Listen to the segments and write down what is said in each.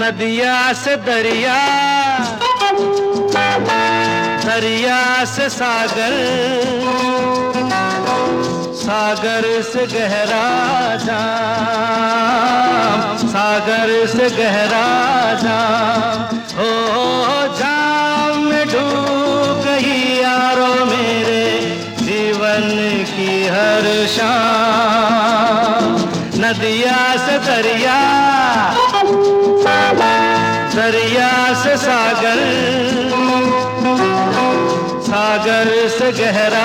नदिया से दरिया, दरिया से सागर, सागर से गहरा जाम, सागर से गहरा जाम। हो जाम में डूब गई यारो मेरे जीवन की हर शाम। नदिया से दरिया, दरिया से सागर, सागर से गहरा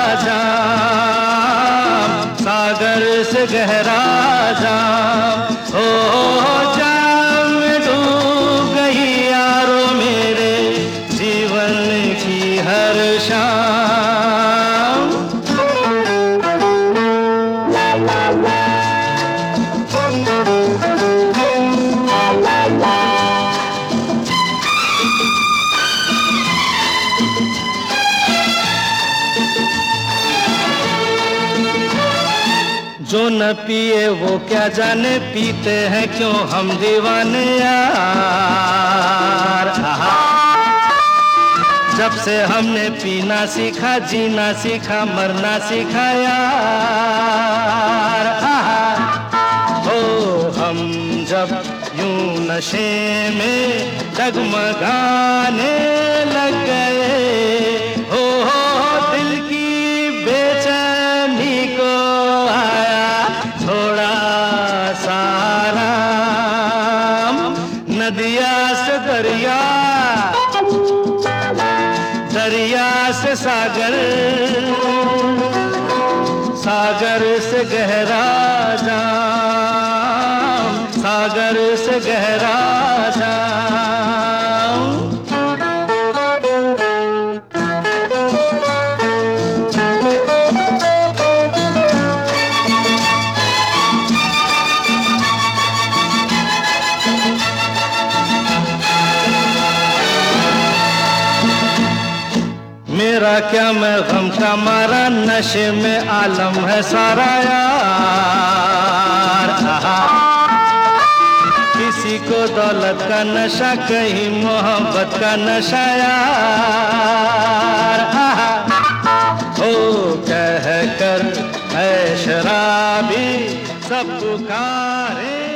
जाम, सागर से गहरा जाम। ओ जाम में डूब गई यारो मेरे जीवन की हर शाम। जो न पिए वो क्या जाने, पीते हैं क्यों हम दीवाने यार। जब से हमने पीना सीखा, जीना सीखा, मरना सीखा यार। ओ हम जब यूं नशे में डगमगाने लग गए, हो दिल की बेचैनी को नदिया से दरिया, दरिया से सागर, सागर से गहरा जाम, सागर से गहरा जाम। मेरा क्या मैं गम का मारा, नशे में आलम है सारा यार। किसी को दौलत का नशा, कहीं मोहब्बत का नशा यार। ओ कह कर ऐ शराबी सब पुकारे।